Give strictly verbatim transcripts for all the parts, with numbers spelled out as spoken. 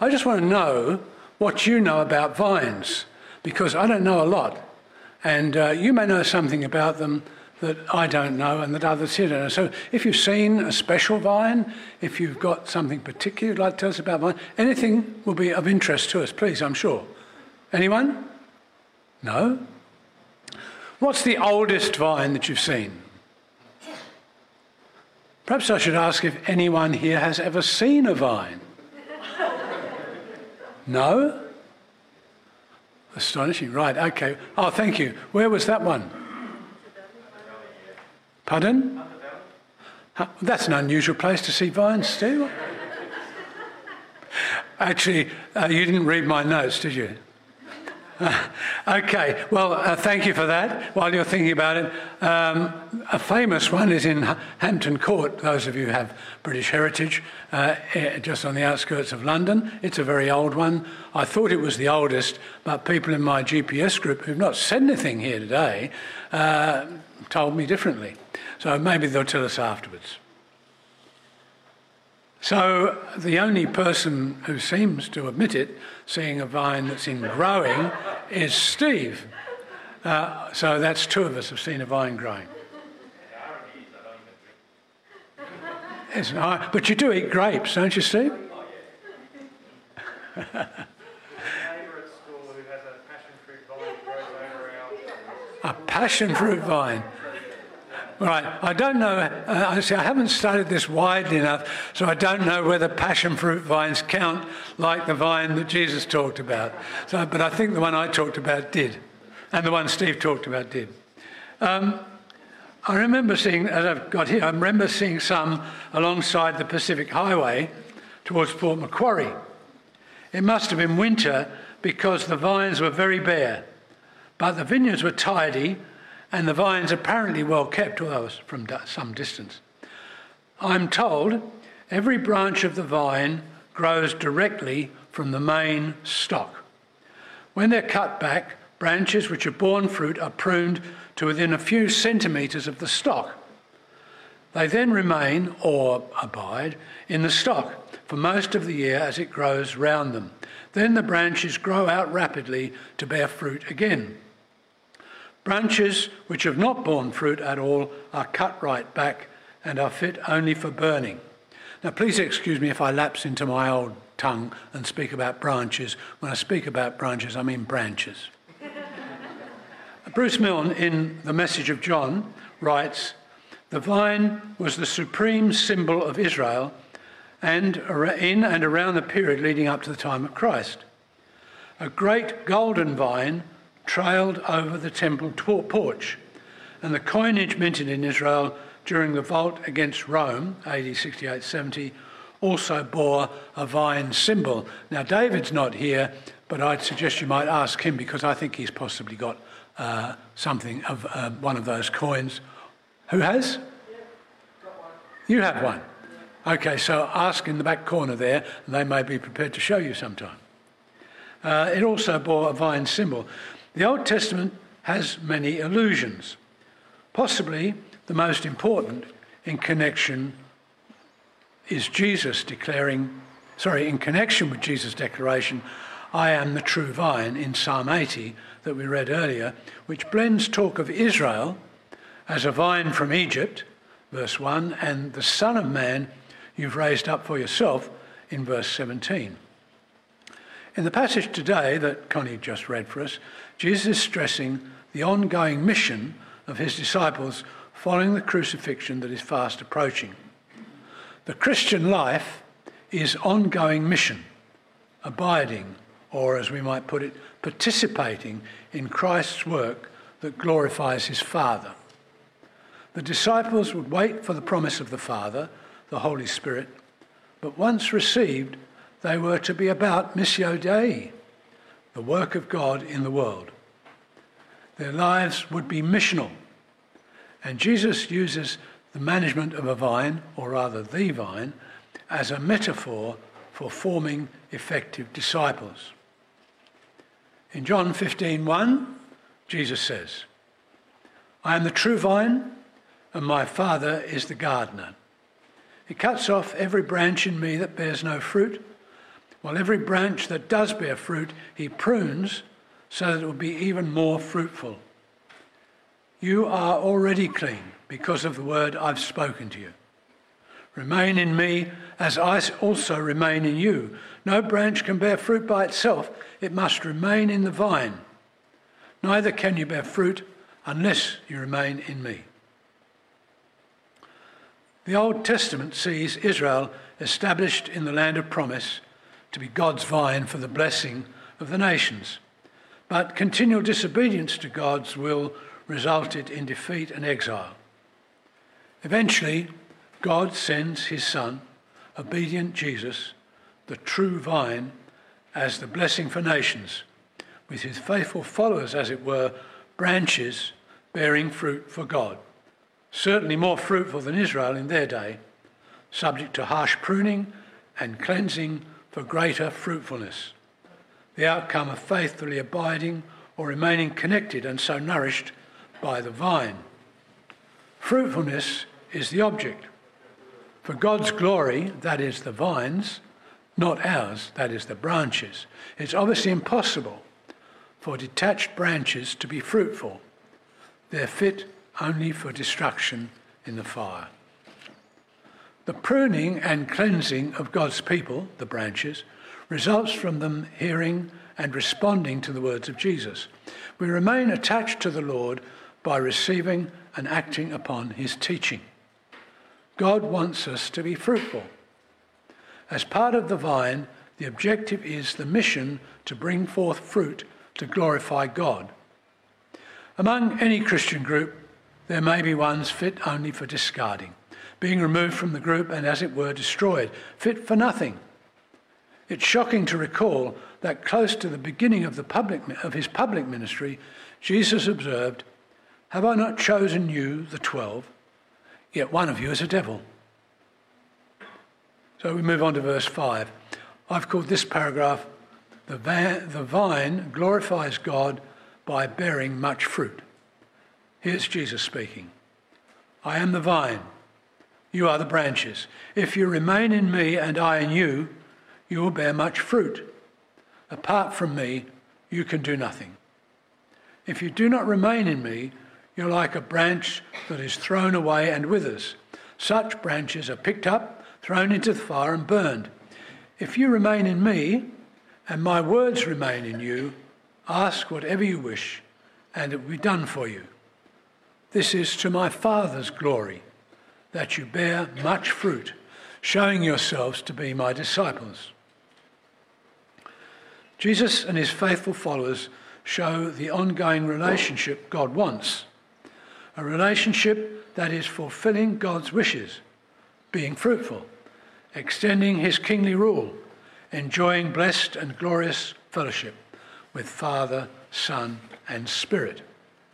I just want to know what you know about vines, because I don't know a lot. And uh, you may know something about them that I don't know and that others here don't know. So if you've seen a special vine, if you've got something particular you'd like to tell us about vine, anything will be of interest to us, please, I'm sure. Anyone? No? What's the oldest vine that you've seen? Perhaps I should ask if anyone here has ever seen a vine. No? Astonishing. Right, okay. Oh, thank you. Where was that one? Pardon? Huh, that's an unusual place to see vines, Steve. Actually, uh, you didn't read my notes, did you? Uh, okay, well, uh, thank you for that. While you're thinking about it, um, a famous one is in Hampton Court, those of you who have British heritage, uh, just on the outskirts of London. It's a very old one. I thought it was the oldest, but people in my G P S group who've not said anything here today uh, told me differently. So maybe they'll tell us afterwards. So the only person who seems to admit it, seeing a vine that's in growing, is Steve. Uh, so that's two of us have seen a vine growing. Yes, I, but you do eat grapes, don't you, Steve? A passion fruit vine. Right, I don't know, uh, I see, I haven't studied this widely enough, so I don't know whether passion fruit vines count like the vine that Jesus talked about. So, but I think the one I talked about did, and the one Steve talked about did. Um, I remember seeing, as I've got here, I remember seeing some alongside the Pacific Highway towards Port Macquarie. It must have been winter because the vines were very bare, but the vineyards were tidy, and the vines apparently well kept, although from some distance. I'm told every branch of the vine grows directly from the main stock. When they're cut back, branches which have borne fruit are pruned to within a few centimetres of the stock. They then remain, or abide, in the stock for most of the year as it grows round them. Then the branches grow out rapidly to bear fruit again. Branches which have not borne fruit at all are cut right back and are fit only for burning. Now, please excuse me if I lapse into my old tongue and speak about branches. When I speak about branches, I mean branches. Bruce Milne, in The Message of John, writes, "The vine was the supreme symbol of Israel and in and around the period leading up to the time of Christ. A great golden vine trailed over the temple porch, and the coinage minted in Israel during the revolt against Rome, A D sixty-eight seventy, also bore a vine symbol." Now, David's not here, but I'd suggest you might ask him, because I think he's possibly got uh, something of uh, one of those coins. Who has? Yeah, got one. You have one? Okay, so ask in the back corner there, and they may be prepared to show you sometime. Uh, it also bore a vine symbol. The Old Testament has many allusions, possibly the most important in connection is Jesus declaring, sorry, in connection with Jesus' declaration, "I am the true vine," in Psalm eighty that we read earlier, which blends talk of Israel as a vine from Egypt, verse one, and the Son of Man you've raised up for yourself in verse seventeen. In the passage today that Connie just read for us, Jesus is stressing the ongoing mission of his disciples following the crucifixion that is fast approaching. The Christian life is ongoing mission, abiding, or as we might put it, participating in Christ's work that glorifies his Father. The disciples would wait for the promise of the Father, the Holy Spirit, but once received, they were to be about Missio Dei, the work of God in the world. Their lives would be missional, and Jesus uses the management of a vine, or rather the vine, as a metaphor for forming effective disciples. In John fifteen one, Jesus says, "I am the true vine, and my Father is the gardener. He cuts off every branch in me that bears no fruit, while every branch that does bear fruit he prunes so that it will be even more fruitful. You are already clean because of the word I've spoken to you. Remain in me as I also remain in you. No branch can bear fruit by itself. It must remain in the vine. Neither can you bear fruit unless you remain in me. The Old Testament sees Israel established in the land of promise to be God's vine for the blessing of the nations. But continual disobedience to God's will resulted in defeat and exile. Eventually, God sends his Son, obedient Jesus, the true vine, as the blessing for nations, with his faithful followers, as it were, branches bearing fruit for God, certainly more fruitful than Israel in their day, subject to harsh pruning and cleansing for greater fruitfulness, the outcome of faithfully abiding or remaining connected and so nourished by the vine. Fruitfulness is the object. For God's glory, that is the vines, not ours, that is the branches. It's obviously impossible for detached branches to be fruitful. They're fit only for destruction in the fire. The pruning and cleansing of God's people, the branches, results from them hearing and responding to the words of Jesus. We remain attached to the Lord by receiving and acting upon his teaching. God wants us to be fruitful. As part of the vine, the objective is the mission to bring forth fruit to glorify God. Among any Christian group, there may be ones fit only for discarding, being removed from the group and, as it were, destroyed, fit for nothing. It's shocking to recall that close to the beginning of, the public, of his public ministry, Jesus observed, "Have I not chosen you, the twelve? Yet one of you is a devil." So we move on to verse five. I've called this paragraph, the, va- the vine glorifies God by bearing much fruit. Here's Jesus speaking. I am the vine, you are the branches. If you remain in me and I in you, you will bear much fruit. Apart from me, you can do nothing. If you do not remain in me, you're like a branch that is thrown away and withers. Such branches are picked up, thrown into the fire and burned. If you remain in me, and my words remain in you, ask whatever you wish, and it will be done for you. This is to my Father's glory, that you bear much fruit, showing yourselves to be my disciples. Jesus and his faithful followers show the ongoing relationship God wants. A relationship that is fulfilling God's wishes, being fruitful, extending his kingly rule, enjoying blessed and glorious fellowship with Father, Son, and Spirit.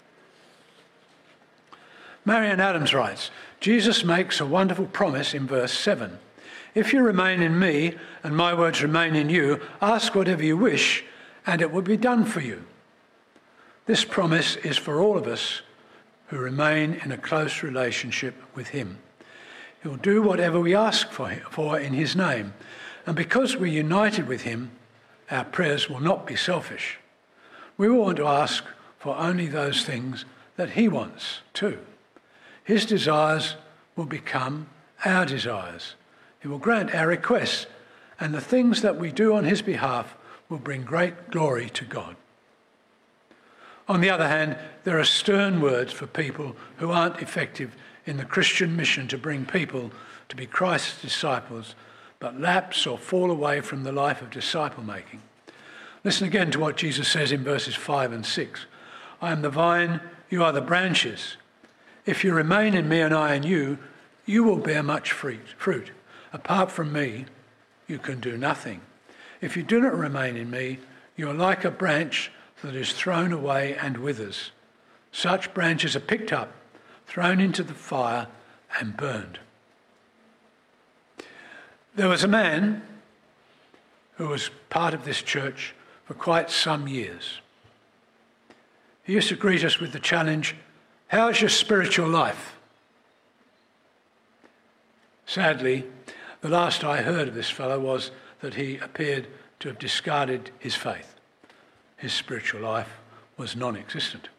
Marian Adams writes, Jesus makes a wonderful promise in verse seven. If you remain in me and my words remain in you, ask whatever you wish and it will be done for you. This promise is for all of us who remain in a close relationship with him. He'll do whatever we ask for, him, for in his name. And because we're united with him, our prayers will not be selfish. We will want to ask for only those things that he wants too. His desires will become our desires. He will grant our requests, and the things that we do on his behalf will bring great glory to God. On the other hand, there are stern words for people who aren't effective in the Christian mission to bring people to be Christ's disciples, but lapse or fall away from the life of disciple-making. Listen again to what Jesus says in verses five and six. I am the vine, you are the branches. If you remain in me and I in you, you will bear much fruit. Apart from me, you can do nothing. If you do not remain in me, you are like a branch that is thrown away and withers. Such branches are picked up, thrown into the fire and burned. There was a man who was part of this church for quite some years. He used to greet us with the challenge, how's your spiritual life? Sadly, the last I heard of this fellow was that he appeared to have discarded his faith. His spiritual life was non-existent.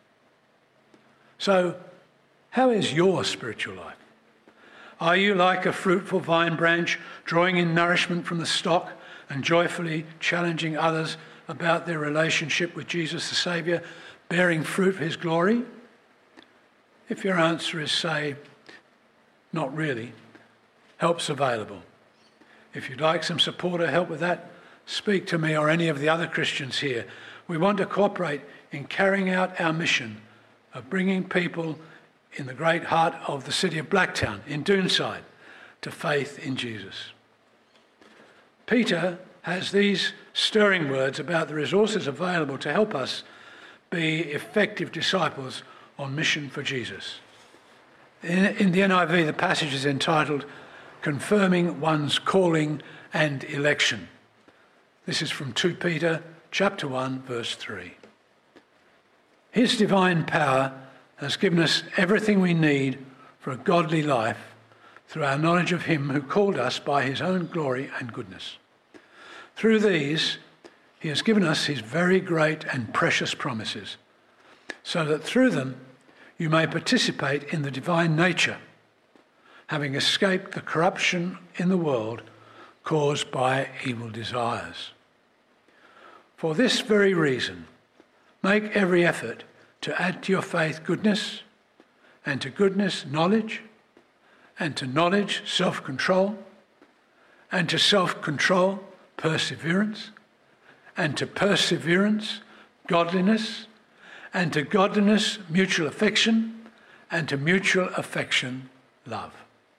So, how is your spiritual life? Are you like a fruitful vine branch, drawing in nourishment from the stock and joyfully challenging others about their relationship with Jesus the Saviour, bearing fruit for his glory? If your answer is, say, not really, help's available. If you'd like some support or help with that, speak to me or any of the other Christians here. We want to cooperate in carrying out our mission of bringing people in the great heart of the city of Blacktown, in Doonside, to faith in Jesus. Peter has these stirring words about the resources available to help us be effective disciples on mission for Jesus. In, in the N I V, the passage is entitled, Confirming One's Calling and Election. This is from Second Peter chapter one, verse three. His divine power has given us everything we need for a godly life through our knowledge of him who called us by his own glory and goodness. Through these, he has given us his very great and precious promises, so that through them you may participate in the divine nature, having escaped the corruption in the world caused by evil desires. For this very reason, make every effort to add to your faith goodness, and to goodness knowledge, and to knowledge self-control, and to self-control perseverance, and to perseverance godliness, and to godliness mutual affection, and to mutual affection love.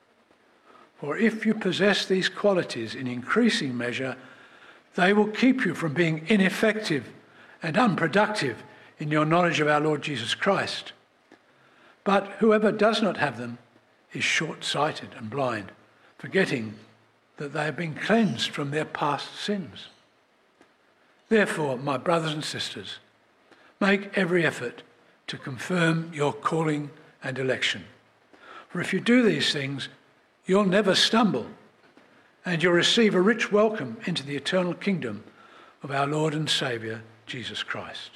For if you possess these qualities in increasing measure, they will keep you from being ineffective and unproductive in your knowledge of our Lord Jesus Christ. But whoever does not have them is short-sighted and blind, forgetting that they have been cleansed from their past sins. Therefore, my brothers and sisters, make every effort to confirm your calling and election. For if you do these things, you'll never stumble, and you'll receive a rich welcome into the eternal kingdom of our Lord and Saviour, Jesus Christ.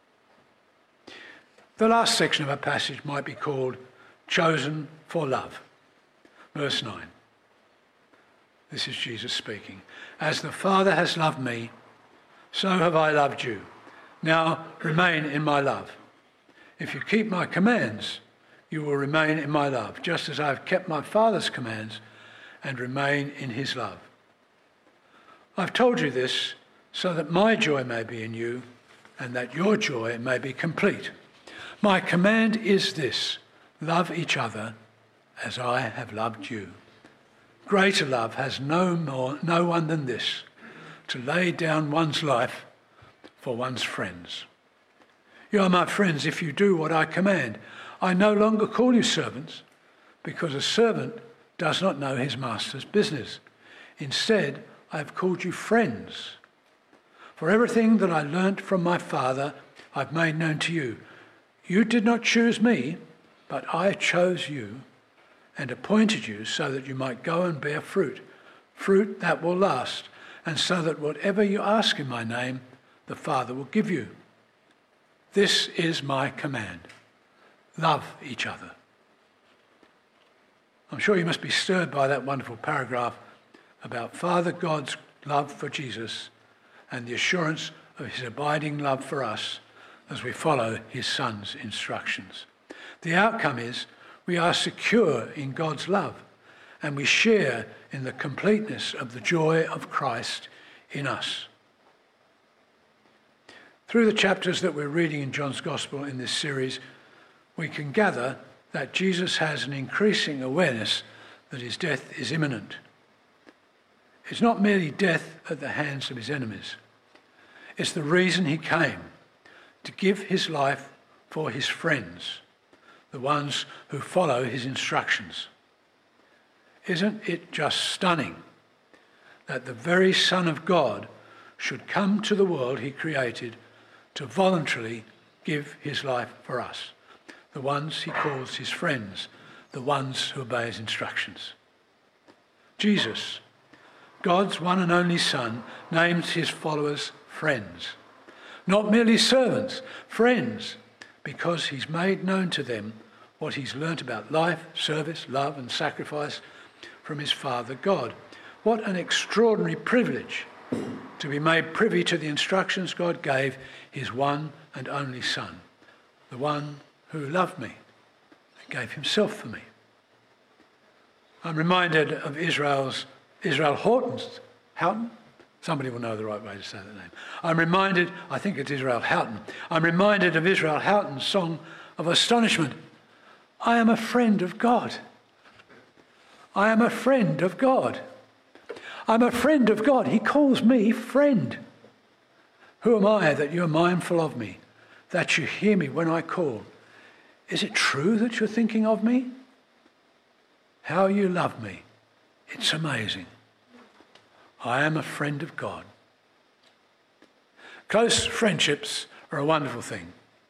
The last section of our passage might be called Chosen for Love. Verse nine. This is Jesus speaking. As the Father has loved me, so have I loved you. Now remain in my love. If you keep my commands, you will remain in my love, just as I have kept my Father's commands and remain in his love. I've told you this so that my joy may be in you and that your joy may be complete. My command is this: love each other as I have loved you. Greater love has no more, no one than this, to lay down one's life for one's friends. You are my friends if you do what I command. I no longer call you servants, because a servant does not know his master's business. Instead, I have called you friends. For everything that I learnt from my Father, I've made known to you. You did not choose me, but I chose you and appointed you so that you might go and bear fruit, fruit that will last, and so that whatever you ask in my name, the Father will give you. This is my command: love each other. I'm sure you must be stirred by that wonderful paragraph about Father God's love for Jesus and the assurance of his abiding love for us as we follow his Son's instructions. The outcome is we are secure in God's love, and we share in the completeness of the joy of Christ in us. Through the chapters that we're reading in John's Gospel in this series, we can gather that Jesus has an increasing awareness that his death is imminent. It's not merely death at the hands of his enemies. It's the reason he came, to give his life for his friends, the ones who follow his instructions. Isn't it just stunning that the very Son of God should come to the world he created to voluntarily give his life for us, the ones he calls his friends, the ones who obey his instructions? Jesus, God's one and only Son, names his followers friends. Not merely servants, friends, because he's made known to them what he's learnt about life, service, love and sacrifice from his Father God. What an extraordinary privilege to be made privy to the instructions God gave his one and only Son, the one who loved me and gave himself for me. I'm reminded of Israel's Israel Houghton's Houghton. Somebody will know the right way to say that name. I'm reminded, I think it's Israel Houghton. I'm reminded of Israel Houghton's song of astonishment. I am a friend of God. I am a friend of God. I'm a friend of God. He calls me friend. Who am I that you're mindful of me, that you hear me when I call? Is it true that you're thinking of me? How you love me. It's amazing. I am a friend of God. Close friendships are a wonderful thing.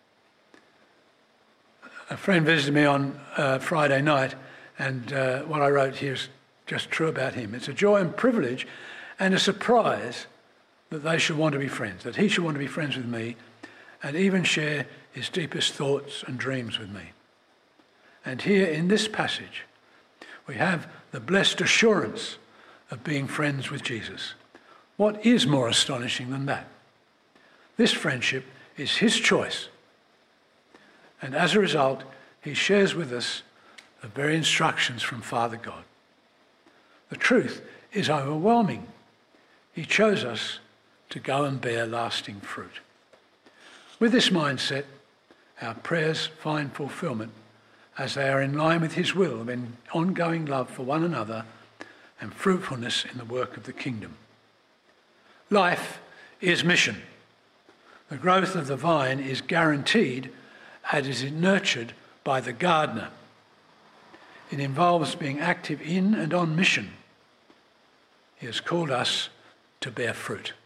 A friend visited me on uh, Friday night, and uh, what I wrote here is just true about him. It's a joy and privilege and a surprise that they should want to be friends, that he should want to be friends with me and even share his deepest thoughts and dreams with me. And here in this passage, we have the blessed assurance of being friends with Jesus. What is more astonishing than that? This friendship is his choice. And as a result, he shares with us the very instructions from Father God. The truth is overwhelming. He chose us to go and bear lasting fruit. With this mindset, our prayers find fulfillment as they are in line with his will of an ongoing love for one another and fruitfulness in the work of the kingdom. Life is mission. The growth of the vine is guaranteed as it is nurtured by the gardener. It involves being active in and on mission. He has called us to bear fruit.